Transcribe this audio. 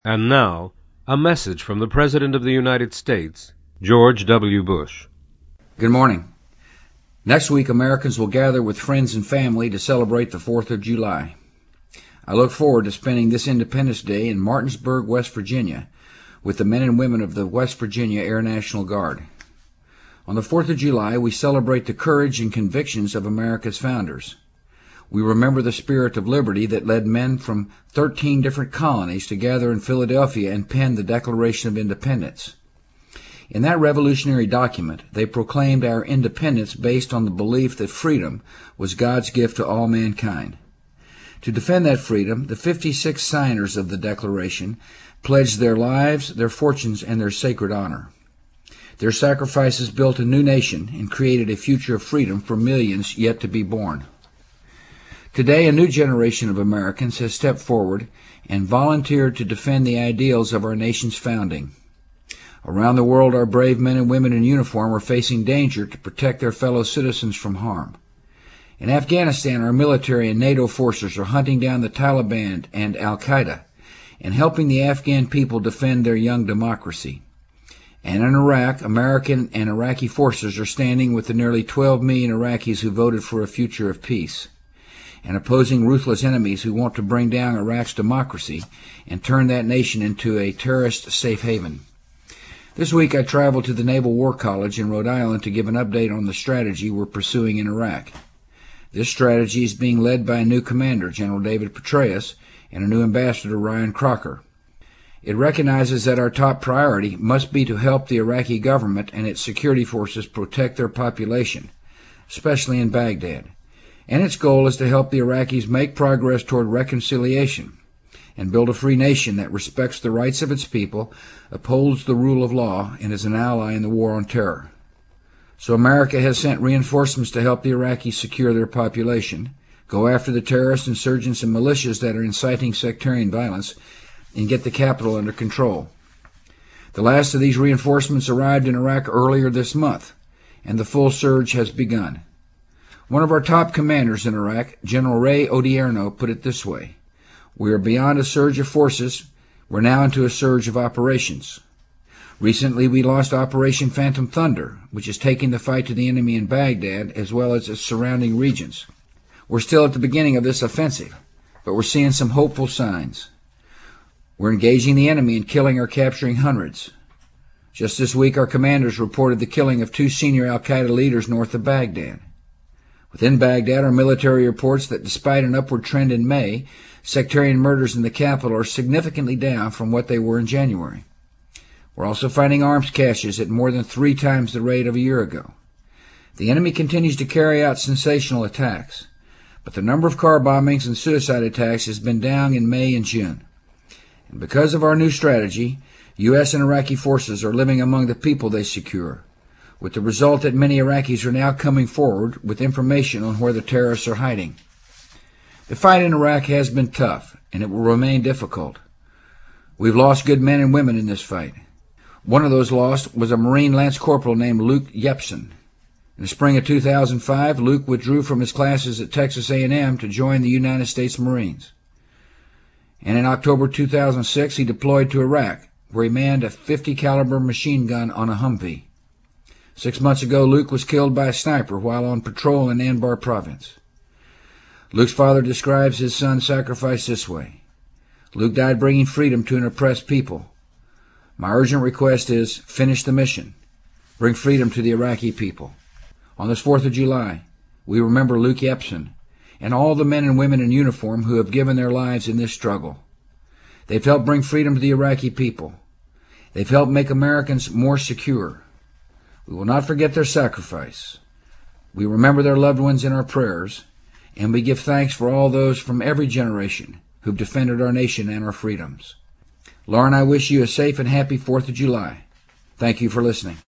And now, a message from the President of the United States, George W. Bush. Good morning. Next week, Americans will gather with friends and family to celebrate the 4th of July. I look forward to spending this Independence Day in Martinsburg, West Virginia, with the men and women of the West Virginia Air National Guard. On the 4th of July, we celebrate the courage and convictions of America's founders. We remember the spirit of liberty that led men from 13 different colonies to gather in Philadelphia and pen the Declaration of Independence. In that revolutionary document, they proclaimed our independence based on the belief that freedom was God's gift to all mankind. To defend that freedom, the 56 signers of the Declaration pledged their lives, their fortunes, and their sacred honor. Their sacrifices built a new nation and created a future of freedom for millions yet to be born. Today, a new generation of Americans has stepped forward and volunteered to defend the ideals of our nation's founding. Around the world, our brave men and women in uniform are facing danger to protect their fellow citizens from harm. In Afghanistan, our military and NATO forces are hunting down the Taliban and Al-Qaeda and helping the Afghan people defend their young democracy. And in Iraq, American and Iraqi forces are standing with the nearly 12 million Iraqis who voted for a future of peace, and opposing ruthless enemies who want to bring down Iraq's democracy and turn that nation into a terrorist safe haven. This week I traveled to the Naval War College in Rhode Island to give an update on the strategy we're pursuing in Iraq. This strategy is being led by a new commander, General David Petraeus, and a new ambassador, Ryan Crocker. It recognizes that our top priority must be to help the Iraqi government and its security forces protect their population, especially in Baghdad. And its goal is to help the Iraqis make progress toward reconciliation and build a free nation that respects the rights of its people, upholds the rule of law, and is an ally in the war on terror. So America has sent reinforcements to help the Iraqis secure their population, go after the terrorists, insurgents, and militias that are inciting sectarian violence, and get the capital under control. The last of these reinforcements arrived in Iraq earlier this month, and the full surge has begun. One of our top commanders in Iraq, General Ray Odierno, put it this way: "We are beyond a surge of forces. We're now into a surge of operations." Recently, we launched Operation Phantom Thunder, which is taking the fight to the enemy in Baghdad as well as its surrounding regions. We're still at the beginning of this offensive, but we're seeing some hopeful signs. We're engaging the enemy and killing or capturing hundreds. Just this week, our commanders reported the killing of 2 senior al-Qaeda leaders north of Baghdad. Within Baghdad, our military reports that despite an upward trend in May, sectarian murders in the capital are significantly down from what they were in January. We're also finding arms caches at more than 3 times the rate of a year ago. The enemy continues to carry out sensational attacks, but the number of car bombings and suicide attacks has been down in May and June. And because of our new strategy, U.S. and Iraqi forces are living among the people they secure, with the result that many Iraqis are now coming forward with information on where the terrorists are hiding. The fight in Iraq has been tough, and it will remain difficult. We've lost good men and women in this fight. One of those lost was a Marine Lance Corporal named Luke Yepsen. In the spring of 2005, Luke withdrew from his classes at Texas A&M to join the United States Marines. And in October 2006, he deployed to Iraq, where he manned a .50 caliber machine gun on a Humvee. 6 months ago, Luke was killed by a sniper while on patrol in Anbar province. Luke's father describes his son's sacrifice this way: "Luke died bringing freedom to an oppressed people. My urgent request is, finish the mission. Bring freedom to the Iraqi people." On this 4th of July, we remember Luke Yepsen and all the men and women in uniform who have given their lives in this struggle. They've helped bring freedom to the Iraqi people. They've helped make Americans more secure. We will not forget their sacrifice. We remember their loved ones in our prayers, and we give thanks for all those from every generation who've defended our nation and our freedoms. Lauren, I wish you a safe and happy 4th of July. Thank you for listening.